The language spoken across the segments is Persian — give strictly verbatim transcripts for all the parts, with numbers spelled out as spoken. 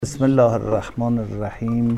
بسم الله الرحمن الرحیم.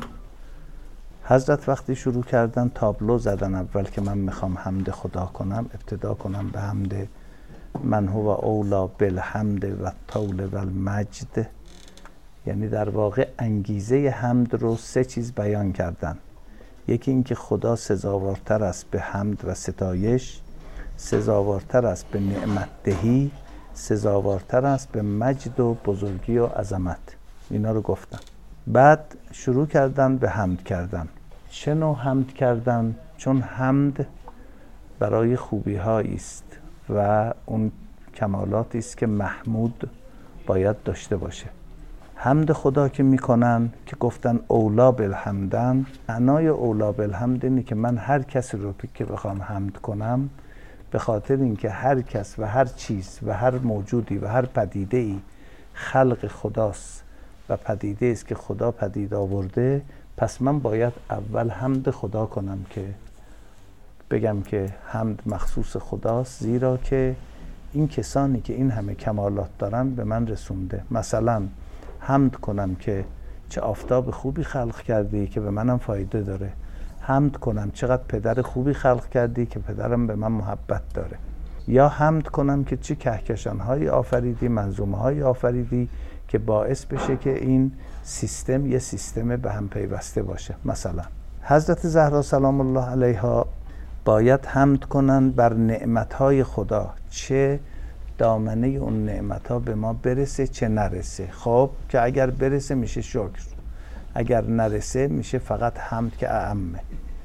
حضرت وقتی شروع کردن تابلو زدن اول که من میخوام حمد خدا کنم، ابتدا کنم به حمد من هو اولا بالحمد و الطول و المجد، یعنی در واقع انگیزه حمد رو سه چیز بیان کردن. یکی این که خدا سزاوارتر است به حمد و ستایش، سزاوارتر است به نعمت دهی، سزاوارتر است به مجد و بزرگی و عظمت. اینا رو گفتم. بعد شروع کردن به حمد کردن. چه نوع حمد کردن؟ چون حمد برای خوبی هایی است و اون کمالاتی است که محمود باید داشته باشه. حمد خدا که میکنن که گفتن اولا بالحمدن، معنای اولا بالحمد اینه که من هر کسی رو که بخوام حمد کنم، به خاطر اینکه هر کس و هر چیز و هر موجودی و هر پدیده ای خلق خداست و پدیده است که خدا پدید آورده، پس من باید اول حمد خدا کنم که بگم که حمد مخصوص خداست، زیرا که این کسانی که این همه کمالات دارن به من رسونده. مثلا حمد کنم که چه آفتاب خوبی خلق کردی که به منم فایده داره، حمد کنم چقدر پدر خوبی خلق کردی که پدرم به من محبت داره، یا حمد کنم که چه کهکشان‌هایی آفریدی، منظومه‌هایی آفریدی که باعث بشه که این سیستم یه سیستم به هم پیوسته باشه. مثلا حضرت زهرا سلام الله علیها باید حمد کنن بر نعمت‌های خدا، چه دامنه اون نعمت‌ها به ما برسه چه نرسه. خب که اگر برسه میشه شکر، اگر نرسه میشه فقط حمد که اعمه.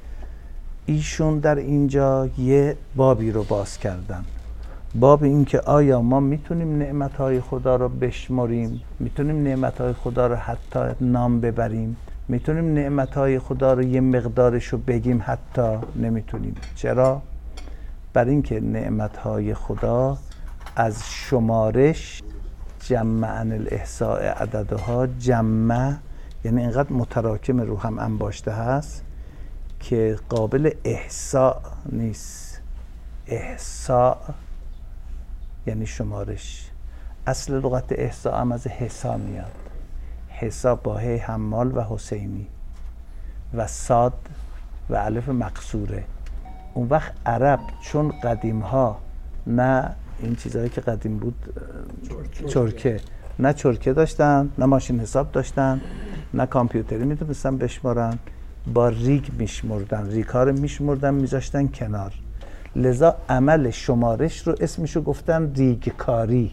ایشون در اینجا یه بابی رو باز کردن، باب این که آیا ما میتونیم نعمتهای خدا رو بشمریم، میتونیم نعمتهای خدا رو حتی نام ببریم، میتونیم نعمتهای خدا رو یه مقدارش رو بگیم، حتی نمیتونیم. چرا؟ برای اینکه نعمتهای خدا از شمارش جمع عن الاحصاء عددها، جمع یعنی اینقدر متراکم رو هم انباشته هست که قابل احصاء نیست. احصاء یعنی شمارش. اصل لغت احصاء هم از حسا میاد، حسا با ه حمال و حسینی و صاد و الف مقصوره. اون وقت عرب چون قدیم ها نه این چیزهایی که قدیم بود چرکه, چرکه. نه چرکه داشتن، نه ماشین حساب داشتن، نه کامپیوتری میتونستن بشمارن، با ریگ میشمردن، ریگ ها رو میشمردن میذاشتن کنار. لذا عمل شمارش رو اسمشو گفتن ریگ کاری.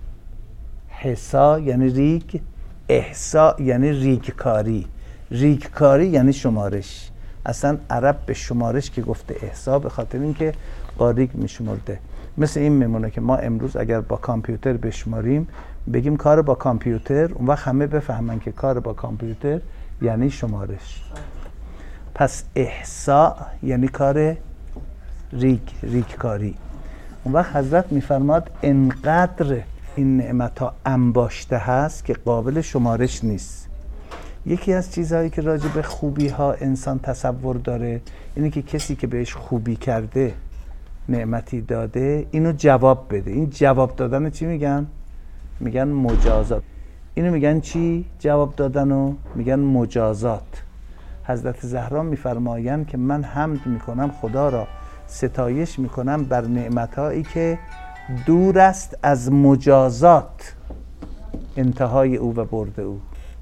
حسا یعنی ریگ، احسا یعنی ریگ کاری. ریگ کاری یعنی شمارش. اصلا عرب به شمارش که گفته احسا به خاطر اینکه با ریگ میشمرده. مثل این میمونه که ما امروز اگر با کامپیوتر بشماریم بگیم کار با کامپیوتر، اون وقت همه بفهمن که کار با کامپیوتر یعنی شمارش. پس احسا یعنی کار ریگ، ریگ کاری. اون وقت حضرت میفرماد انقدر این نعمت ها انباشته هست که قابل شمارش نیست. یکی از چیزهایی که راجع به خوبی ها انسان تصور داره اینه که کسی که بهش خوبی کرده، نعمتی داده، اینو جواب بده. این جواب دادن چی میگن؟ میگن مجازات. اینو میگن چی؟ جواب دادنو میگن مجازات. حضرت زهرا میفرمایند که من حمد میکنم خدا را، ستایش میکنم بر نعمتهایی که دور است از مجازات انتهای او و برد او.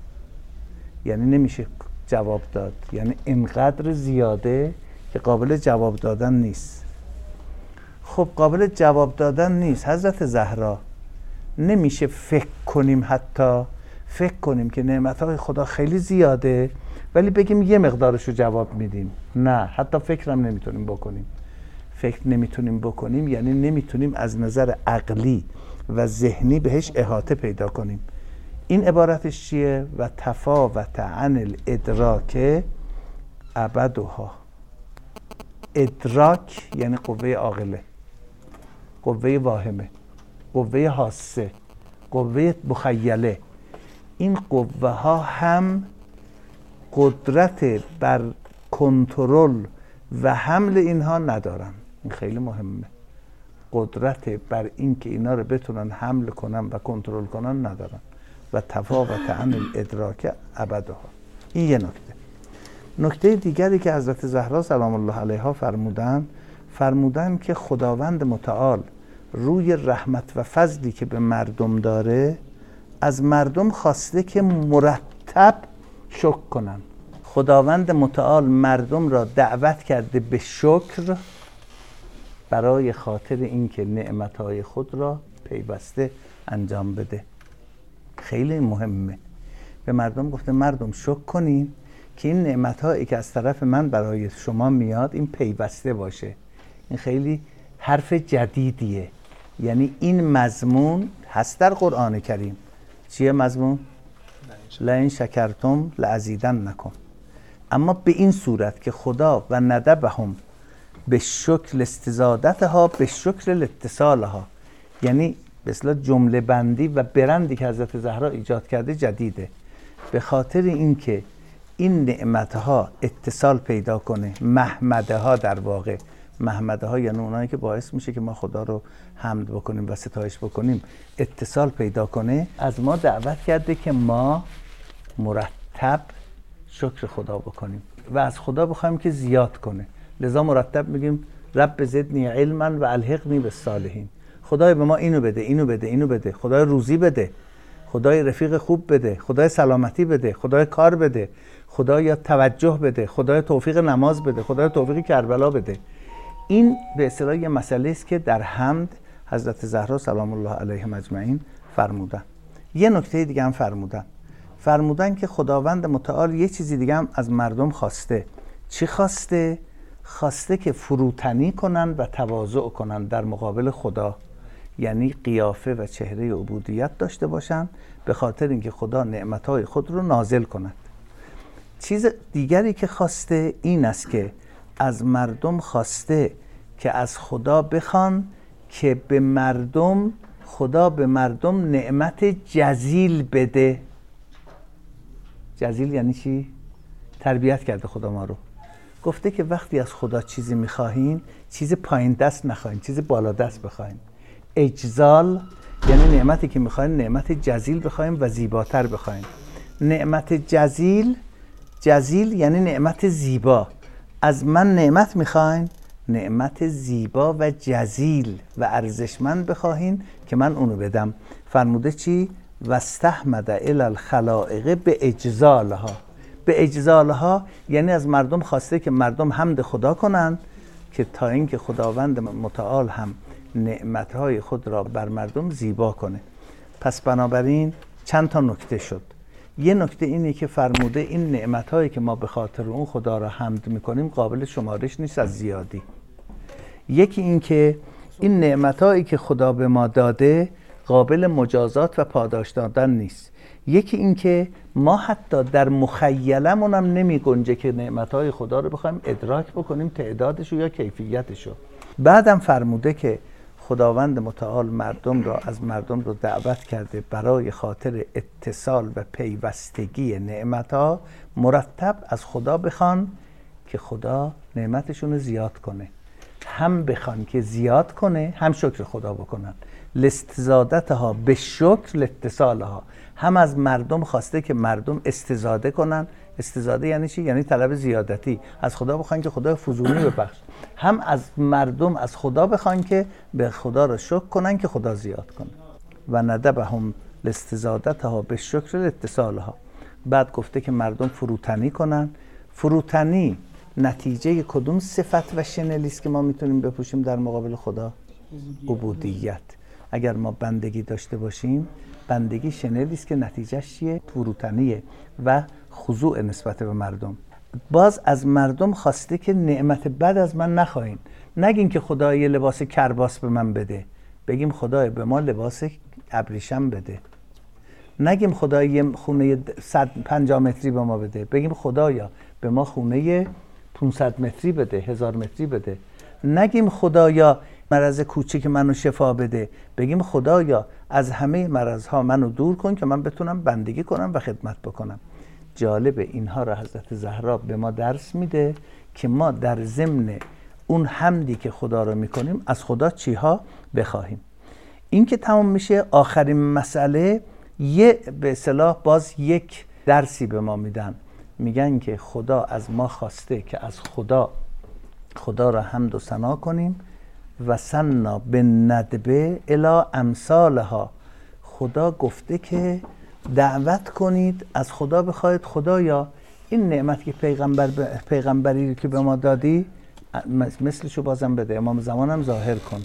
یعنی نمیشه جواب داد، یعنی اینقدر زیاده که قابل جواب دادن نیست. خب قابل جواب دادن نیست، حضرت زهرا نمیشه فکر کنیم، حتی فکر کنیم که نعمتهای خدا خیلی زیاده ولی بگیم یه مقدارش رو جواب میدیم. نه، حتی فکرم نمیتونیم بکنیم. فکر نمیتونیم بکنیم یعنی نمیتونیم از نظر عقلی و ذهنی بهش احاطه پیدا کنیم. این عبارتش چیه؟ و تفاوت عن الادراک ابدها. ادراک یعنی قوه عاقله، قوه واهمه، قوه حاسه، قوه مخیله. این قوه ها هم قدرت بر کنترل و حمل اینها ندارن. این خیلی مهمه. قدرت بر این که اینا رو بتونن حمل کنن و کنترل کنن ندارن. و تفاوت عن الادراک ابدها. این یه نکته. نکته دیگری که حضرت زهرا سلام الله علیها فرمودن فرمودن که خداوند متعال روی رحمت و فضلی که به مردم داره از مردم خواسته که مرتب شکر کنن. خداوند متعال مردم را دعوت کرده به شکر برای خاطر اینکه نعمتهای خود را پیوسته انجام بده. خیلی مهمه. به مردم گفته مردم شکر کنین که این نعمتهایی که از طرف من برای شما میاد این پیوسته باشه. این خیلی حرف جدیدیه. یعنی این مضمون هست در قرآن کریم. چیه مضمون؟ لئن شکرتم لازیدنکم. اما به این صورت که خدا و ندبهم به شکل استزادتها به شکل اتصالها، یعنی به اصطلاح جمله بندی و برندی که حضرت زهرا ایجاد کرده جدیده. به خاطر اینکه این نعمتها اتصال پیدا کنه، محمده ها در واقع محمده ها یعنی اونایی که باعث میشه که ما خدا رو حمد بکنیم و ستایش بکنیم، اتصال پیدا کنه، از ما دعوت کرده که ما مرتب شکر خدا بکنیم و از خدا بخوایم که زیاد کنه. لذا مرتب میگیم رب زدنی علما و الحقنی بالصالحین. خدای به ما اینو بده، اینو بده، اینو بده. خدای روزی بده، خدای رفیق خوب بده، خدای سلامتی بده، خدای کار بده، خدای توجه بده، خدای توفیق نماز بده، خدای توفیق کربلا بده. این به اصطلاح یه مسئله است که در حمد حضرت زهرا سلام الله علیهم اجمعین فرمودن. یه نکته دیگه هم فرمودن. فرمودن که خداوند متعال یه چیزی دیگه هم از مردم خواسته. چی خواسته؟ خواسته که فروتنی کنن و تواضع کنن در مقابل خدا. یعنی قیافه و چهره عبودیت داشته باشن به خاطر اینکه خدا نعمتهای خود رو نازل کند. چیز دیگری که خواسته این است که از مردم خواسته که از خدا بخوان که به مردم خدا به مردم نعمت جزیل بده. جزیل یعنی چی؟ تربیت کرده خدا ما رو. گفته که وقتی از خدا چیزی میخواهین چیز پایین دست نخواهین، چیز بالا دست بخواهین. اجزال یعنی نعمتی که میخواین نعمت جزیل بخواین و زیباتر بخواین. نعمت جزیل جزیل یعنی نعمت زیبا. از من نعمت میخواین نعمت زیبا و جزیل و ارزشمند بخواهین که من اونو بدم. فرموده چی؟ واستحمد الی الخلائق به اجزالها. به اجزالها یعنی از مردم خواسته که مردم حمد خدا کنن که تا اینکه خداوند متعال هم نعمتهای خود را بر مردم زیبا کنه. پس بنابراین چند تا نکته شد. یه نکته اینه که فرموده این نعمتهایی که ما به خاطر اون خدا را حمد میکنیم قابل شمارش نیست از زیادی. یکی این که این نعمتهایی که خدا به ما داده قابل مجازات و پاداش دادن نیست. یکی این که ما حتی در مخیلمون هم نمی گنجه که نعمتهای خدا رو بخوایم ادراک بکنیم تعدادشو یا کیفیتشو. بعدم فرموده که خداوند متعال مردم را از مردم رو دعوت کرده برای خاطر اتصال و پیوستگی نعمتها مرتب از خدا بخوان که خدا نعمتشون رو زیاد کنه. هم بخوان که زیاد کنه هم شکر خدا بکنن. لاستزادتها به شکر اتصالها. هم از مردم خواسته که مردم استزاده کنن. استزاده یعنی چی؟ یعنی طلب زیادتی. از خدا بخوان که خدا فزونی ببخش. هم از مردم از خدا بخوان که به خدا را شکر کنن که خدا زیاد کنه. و ندبهم لاستزادتها به شکر اتصالها. بعد گفته که مردم فروتنی کنن. فروتنی نتیجه کدوم صفت و شنلی است که ما میتونیم بپوشیم در مقابل خدا؟ عبودیت. اگر ما بندگی داشته باشیم، بندگی شنلی است که نتیجهش چیه؟ فروتنیه و خضوع نسبت به مردم. باز از مردم خواسته که نعمت بد از من نخواهین. نگین که خدا یه لباس کرباس به من بده، بگیم خدای به ما لباس ابریشم بده. نگیم خدای یه خونه صد پنجاه متری به ما بده، بگیم خدایا به ما خونه پانصد متری بده، هزار متری بده. نگیم خدایا مرض کوچیک منو شفا بده، بگیم خدایا از همه مرضها منو دور کن که من بتونم بندگی کنم و خدمت بکنم. جالب اینها را حضرت زهرا به ما درس میده که ما در ضمن اون حمدی که خدا رو میکنیم از خدا چیها بخواهیم. این که تمام میشه، آخرین مسئله یه به اصطلاح باز یک درسی به ما میدن، میگن که خدا از ما خواسته که از خدا خدا را حمد و ثنا کنیم و سنا به ندبه الی امثالها. خدا گفته که دعوت کنید، از خدا بخواید خدایا این نعمت که پیغمبر ب... پیغمبری که به ما دادی مثلشو بازم بده، امام زمانم ظاهر کن،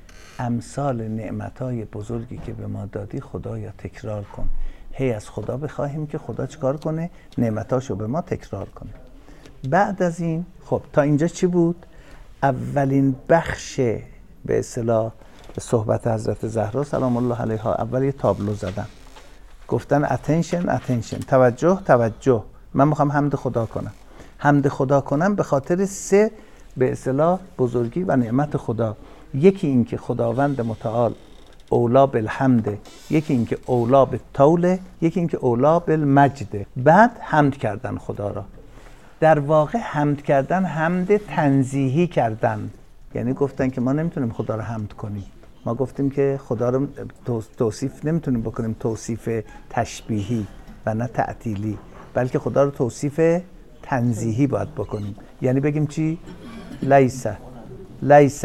امثال نعمتهای بزرگی که به ما دادی خدایا تکرار کن. هی از خدا بخواهیم که خدا چکار کنه؟ نعمتاشو به ما تکرار کنه. بعد از این خب تا اینجا چی بود؟ اولین بخش به اصطلاح صحبت حضرت زهرا سلام الله علیها. اول یه تابلو زدن، گفتن اتنشن اتنشن، توجه توجه، من میخوام حمد خدا کنم. حمد خدا کنم به خاطر سه به اصطلاح بزرگی و نعمت خدا. یکی این که خداوند متعال اولا بالحمد، یکی این که اولا بالطول، یکی این که اولا بالمجد. بعد حمد کردن خدا را. در واقع حمد کردن حمد تنزیهی کردن، یعنی گفتن که ما نمیتونیم خدا را حمد کنیم، ما گفتیم که خدا رو توصیف نمیتونیم بکنیم توصیف تشبیهی و نه تعطیلی، بلکه خدا رو توصیف تنزیهی باید بکنیم. یعنی بگیم چی؟ لیس لیس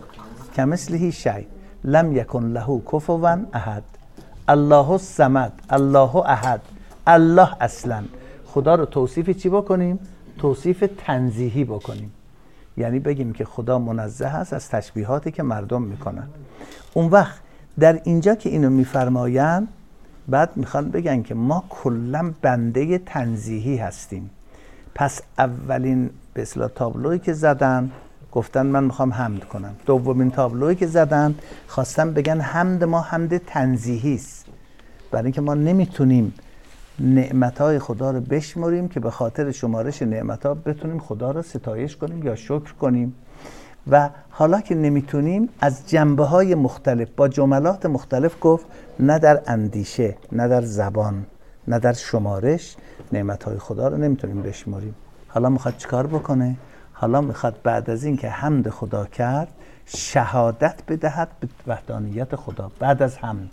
کمثله شیء لم یکن له کفوا احد، الله الصمد، الله احد، الله اصلا. خدا رو توصیف چی بکنیم؟ توصیف تنزیهی بکنیم. یعنی بگیم که خدا منزه است از تشبیهاتی که مردم میکنن. اون وقت در اینجا که اینو میفرماین، بعد میخوان بگن که ما کلا بنده تنزیهی هستیم. پس اولین به اصطلاح تابلویی که زدن گفتن من میخوام حمد کنم. دومین تابلویی که زدن خواستن بگن حمد ما حمد تنزیهی است، برای اینکه ما نمیتونیم نعمتهای خدا رو بشمریم که به خاطر شمارش نعمتها بتونیم خدا رو ستایش کنیم یا شکر کنیم. و حالا که نمیتونیم، از جنبه‌های مختلف با جملات مختلف گفت، نه در اندیشه، نه در زبان، نه در شمارش نعمتهای خدا رو نمیتونیم بشمریم. حالا میخواد چیکار بکنه؟ حالا میخواد بعد از این که حمد خدا کرد شهادت بدهد به وحدانیت خدا. بعد از حمد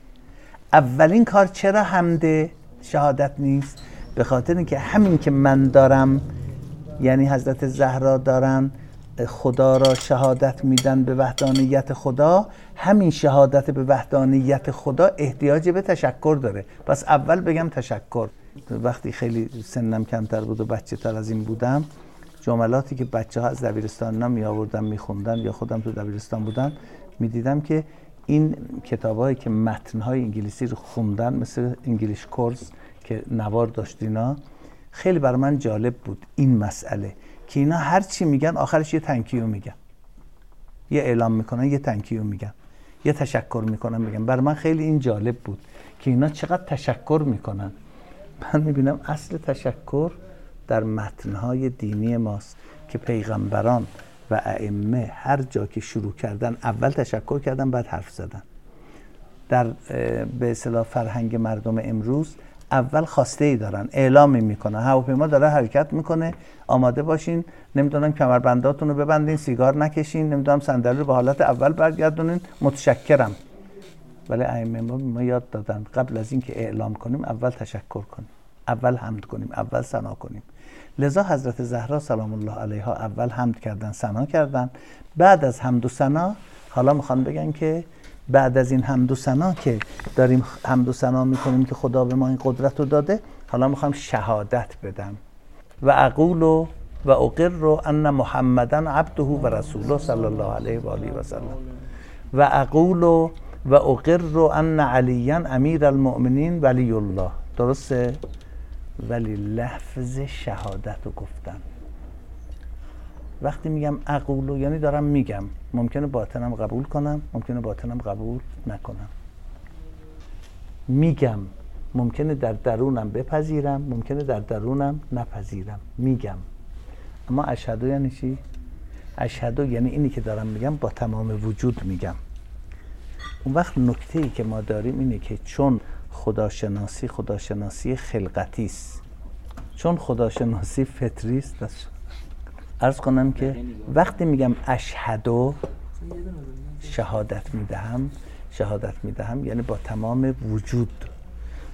اولین کار چرا حمد شهادت نیست؟ به خاطر اینکه همین که من دارم، یعنی حضرت زهرا دارن خدا را شهادت میدن به وحدانیت خدا، همین شهادت به وحدانیت خدا احتیاج به تشکر داره. پس اول بگم تشکر. وقتی خیلی سنم کمتر بود و بچه تر از این بودم، جملاتی که بچه ها از دبیرستان می آوردن می خوندن یا خودم تو دبیرستان بودن می دیدم که این کتابایی که متنهای انگلیسی رو خوندن، مثل انگلیش کورس که نوار داشت، اینا خیلی بر من جالب بود این مسئله که اینا هر چی میگن آخرش یه تنکیو میگن، یه اعلام میکنن، یه تنکیو میگن، یه تشکر میکنن میگن. بر من خیلی این جالب بود که اینا چقدر تشکر میکنن. من میبینم اصل تشکر در متنهای دینی ماست که پیغمبران و ائمه هر جا که شروع کردن اول تشکر کردن بعد حرف زدن. در به اصطلاح فرهنگ مردم امروز اول خواسته ای دارن، اعلامی میکنن، هواپیما داره حرکت میکنه آماده باشین، نمیدونم کمربنداتون رو ببندین، سیگار نکشین، نمیدونم صندلی رو به حالت اول برگردونین، متشکرم. ولی ائمه ما ما یاد دادن قبل از این که اعلام کنیم اول تشکر کنیم، اول حمد کنیم، اول ثنا کنیم. لذا حضرت زهرا سلام الله علیها اول حمد کردن، ثنا کردن. بعد از حمد و ثنا حالا میخوان بگن که بعد از این حمد و ثنا که داریم حمد و ثنا میکنیم که خدا به ما این قدرت رو داده، حالا میخوام شهادت بدم و اقول و اقر ان محمدن عبده و رسوله صلی الله علیه و آله و سلم و اقول و اقر ان علی امیر المؤمنین ولی الله. درسته؟ ولی لفظ شهادت رو گفتن. وقتی میگم اقولو یعنی دارم میگم، ممکنه باطنم قبول کنم، ممکنه باطنم قبول نکنم. میگم، ممکنه در درونم بپذیرم، ممکنه در درونم نپذیرم. میگم. اما اشهدو یعنی چی؟ اشهدو یعنی اینی که دارم میگم با تمام وجود میگم. اون وقت نکته ای که ما داریم اینه که چون خداشناسی خداشناسی خلقتی است، چون خداشناسی فطری است، عرض کنم که وقتی میگم اشهدو شهادت میدهم، شهادت میدهم یعنی با تمام وجود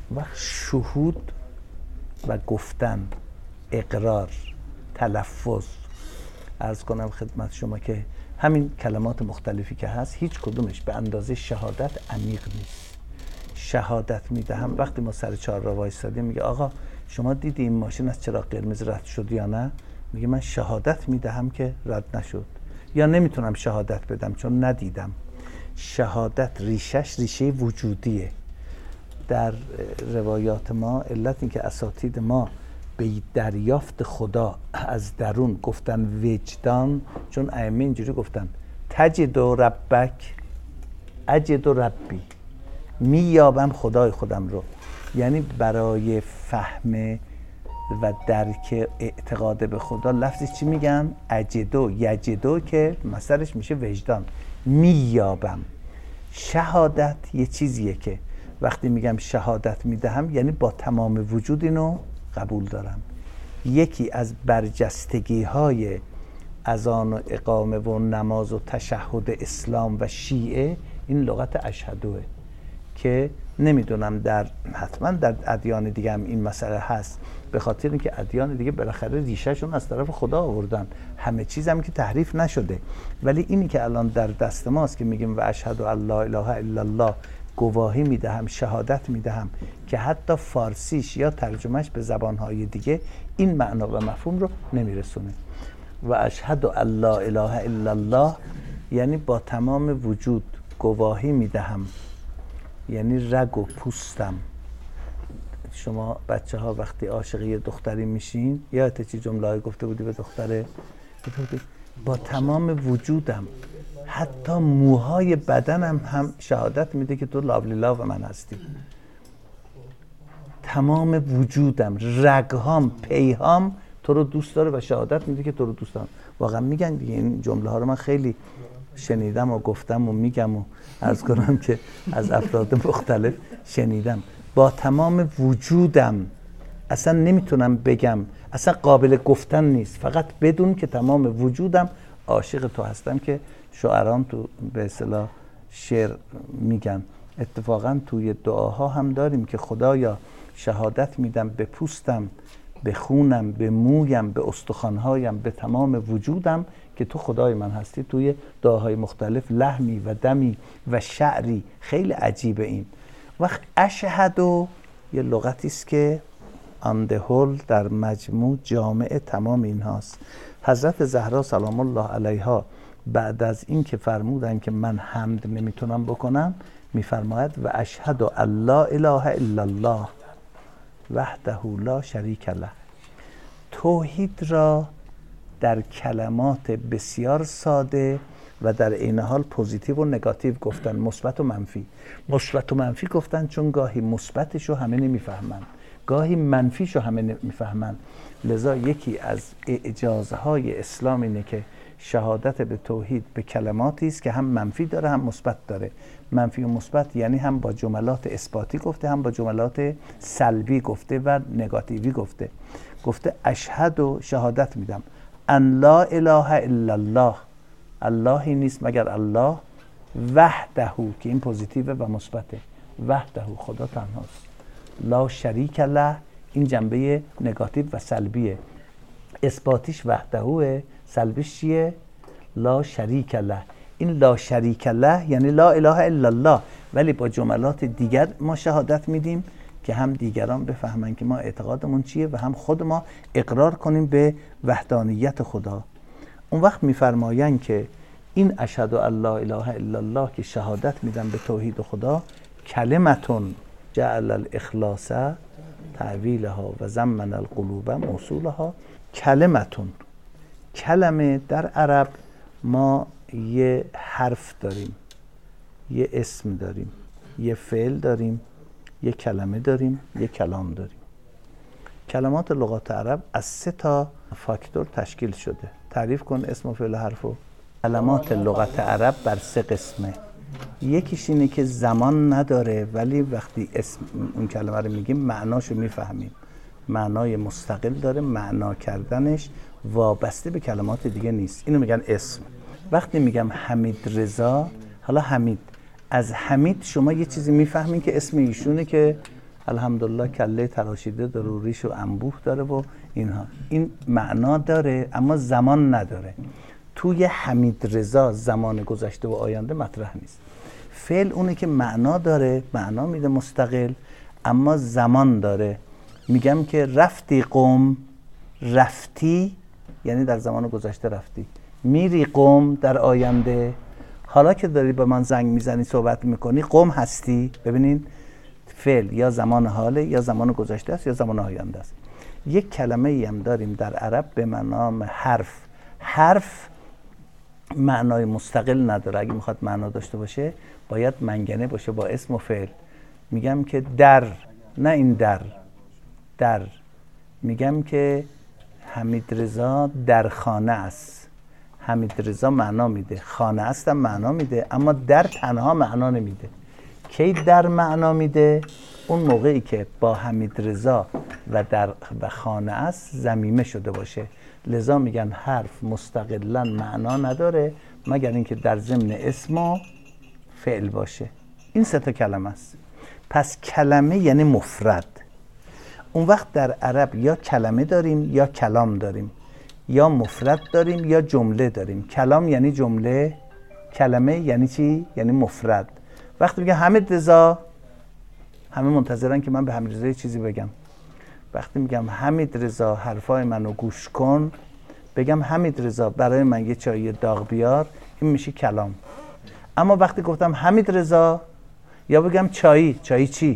وقت شهود و گفتن، اقرار، تلفظ، عرض کنم خدمت شما که همین کلمات مختلفی که هست هیچ کدومش به اندازه شهادت عمیق نیست. شهادت میدهم وقتی ما سر چهارراه وایسادیم میگه آقا شما دیدی این ماشین از چراغ قرمز رد شد یا نه؟ میگه من شهادت میدهم که رد نشد، یا نمیتونم شهادت بدم چون ندیدم. شهادت ریشش ریشه وجودیه. در روایات ما علت این که اساتید ما به دریافت خدا از درون گفتن وجدان، چون ائمه اینجوری گفتن تجد ربک اجد ربی، مییابم خدای خودم رو. یعنی برای فهم و درک اعتقاد به خدا لفظی چی میگن؟ اجدو یجدو که مصدرش میشه وجدان، مییابم. شهادت یه چیزیه که وقتی میگم شهادت میدهم یعنی با تمام وجود اینو قبول دارم. یکی از برجستگی های اذان و اقامه و نماز و تشهد اسلام و شیعه این لغت اشهدوه که نمیدونم در حتما در ادیان دیگه هم این مسئله هست، به خاطر اینکه ادیان دیگه بالاخره ریشهشون از طرف خدا آوردن، همه چیز هم که تحریف نشده. ولی اینی که الان در دست ماست که میگیم و اشهد ان لا اله الا الله، گواهی میدهم، شهادت میدهم، که حتی فارسیش یا ترجمهش به زبانهای دیگه این معنا و مفهوم رو نمیرسونه. و اشهد ان لا اله الا الله یعنی با تمام وجود گواهی میدهم، یعنی رگ و پوستم. شما بچه ها وقتی عاشق یه دختری میشین، یادت چی جمله های گفته بودی به دختره؟ با تمام وجودم، حتی موهای بدنم هم شهادت میده که تو لاولیلا و من هستی. تمام وجودم، رگهام، پیهام تو رو دوست داره و شهادت میده که تو رو دوست دارم. واقعا میگن دیگه این جمله ها رو من خیلی شنیدم و گفتم و میگم و عرض کنم که از افراد مختلف شنیدم. با تمام وجودم، اصلا نمیتونم بگم، اصلا قابل گفتن نیست، فقط بدون که تمام وجودم عاشق تو هستم، که شاعران تو به اصطلاح شعر میگن. اتفاقا توی دعاها هم داریم که خدایا شهادت میدم به پوستم، به خونم، به مویم، به استخوانهایم، به تمام وجودم که تو خدای من هستی. توی دعاهای مختلف لحمی و دمی و شعری، خیلی عجیبه این. وقت اشهدو یه لغتی است که on the whole در مجموع جامع تمام این هاست. حضرت زهرا سلام الله علیها بعد از این که فرمودن که من حمد نمیتونم بکنم، میفرماید و اشهد ان لا اله الا الله وحده لا شریک له. توحید را در کلمات بسیار ساده و در عین حال پوزیتیو و نگاتیو گفتن، مثبت و منفی. مثبت و منفی گفتن چون گاهی مثبتشو همه نمیفهمن، گاهی منفیشو همه نمیفهمن. لذا یکی از اعجازهای اسلام اینه که شهادت به توحید به کلماتی است که هم منفی داره هم مثبت داره. منفی و مثبت یعنی هم با جملات اثباتی گفته، هم با جملات سلبی گفته و نگاتیوی گفته. گفته اشهد و شهادت میدم ان لا اله الا الله، اللهی نیست مگر الله، وحده که این پوزیتیو و مثبته، وحده خدا تنهاست، لا شریک له این جنبه نگاتیو و سلبیه. اثباتیش وحدهوه، سلبیش چیه؟ لا شریک له. این لا شریک له یعنی لا اله الا الله، ولی با جملات دیگر ما شهادت میدیم که هم دیگران بفهمن که ما اعتقادمون چیه و هم خود ما اقرار کنیم به وحدانیت خدا. اون وقت میفرمایند که این اشهد ان لا اله الا الله که شهادت میدن به توحید خدا، کلمتون جعل الاخلاص تعویلها و زمن القلوب موصولها. کلمتون، کلمه در عرب ما یه حرف داریم، یه اسم داریم، یه فعل داریم، یه کلمه داریم، یه کلام داریم. کلمات لغات عرب از سه تا فاکتور تشکیل شده. تعریف کن اسم و فعل حرفو. کلمات لغت عرب بر سه قسمه. یکیش اینه که زمان نداره، ولی وقتی اسم اون کلمه رو میگیم معناشو میفهمیم. معنای مستقل داره، معنا کردنش وابسته به کلمات دیگه نیست. اینو میگن اسم. وقتی میگم حمید رضا، حالا حمید، از حمید شما یه چیزی میفهمین که اسم ایشونه که الحمدلله کله تراشیده داره و ریش و انبوه داره و اینها. این معنا داره اما زمان نداره. توی حمید رضا زمان گذشته و آینده مطرح نیست. فعل اونه که معنا داره، معنا میده مستقل، اما زمان داره. میگم که رفتی قم، رفتی یعنی در زمان گذشته رفتی، میری قم در آینده. حالا که داری با من زنگ میزنی صحبت میکنی قم هستی. ببینین فعل یا زمان حاله یا زمان گذشته است یا زمان آینده است. یک کلمه ای هم داریم در عرب به نام حرف. حرف معنای مستقل نداره. اگه میخواد معنا داشته باشه باید منگنه باشه با اسم و فعل. میگم که در، نه این در، در. میگم که حمید رضا در خانه است. حمید رضا معنا میده، خانه است هم معنا میده، اما در تنها معنا نمیده. کی در معنا میده؟ اون موقعی که با حمید رضا و در و خانه است ضمیمه شده باشه. لذا میگن حرف مستقلا معنا نداره مگر اینکه در ضمن اسم و فعل باشه. این سه تا کلمه است. پس کلمه یعنی مفرد. اون وقت در عرب یا کلمه داریم یا کلام داریم، یا مفرد داریم یا جمله داریم. کلام یعنی جمله، کلمه یعنی چی؟ یعنی مفرد. وقتی میگه حمید رضا، همه منتظرن که من به حمید رضا چیزی بگم. وقتی میگم حمید رضا حرفای منو گوش کن، بگم حمید رضا برای من یه چای داغ بیار، این میشه کلام. اما وقتی گفتم حمید رضا، یا بگم چایی، چایی چی؟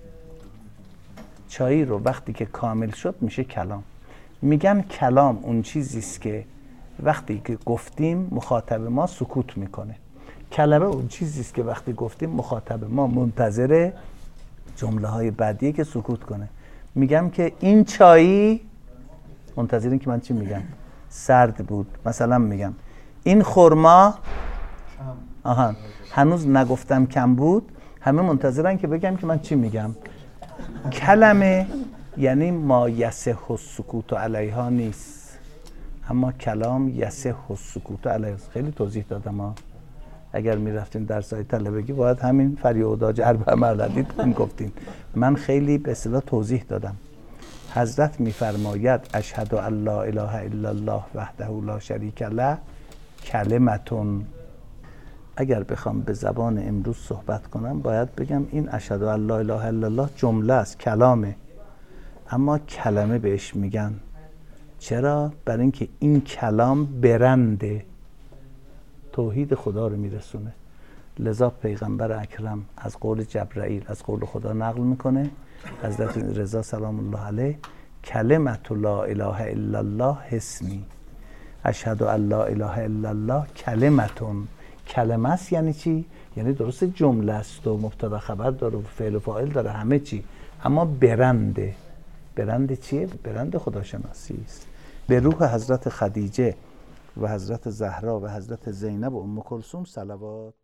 چایی رو وقتی که کامل شد میشه کلام. میگن کلام اون چیزیست که وقتی که گفتیم مخاطب ما سکوت میکنه. کلمه اون چیزیست که وقتی گفتیم مخاطب ما منتظره جمله های بعدیه که سکوت کنه. میگم که این چایی، منتظرین که من چی میگم؟ سرد بود. مثلا میگم این خرما، آها هنوز نگفتم کم بود، همه منتظرن که بگم که من چی میگم. کلمه یعنی ما یصح السکوت علیها نیست، اما کلام یصح السکوت علیها. خیلی توضیح دادم ها. اگر میرفتیم درسای طلبگی باید همین فریاداج اربع مولدی گفتیم. من خیلی به اصطلاح توضیح دادم. حضرت میفرماید اشهد ان لا اله الا الله وحده لا شریک له کلمتون. اگر بخوام به زبان امروز صحبت کنم باید بگم این اشهد ان لا اله الا الله جمله است، کلامه، اما کلمه بهش میگن. چرا؟ برای اینکه این کلام برنده توحید خدا رو میرسونه. لذا پیغمبر اکرم از قول جبرائیل از قول خدا نقل میکنه. حضرت رضا سلام الله علیه کلمت لا اله الا الله اسمی، اشهد ان لا اله الا الله کلمتون. کلمه است یعنی چی؟ یعنی درست جمله است و مبتدا خبر داره و فعل و فاعل داره همه چی، اما برنده. برنده چیه؟ برنده خداشناسی است. به روح حضرت خدیجه و حضرت زهرا و حضرت زینب و ام کلثوم صلوات.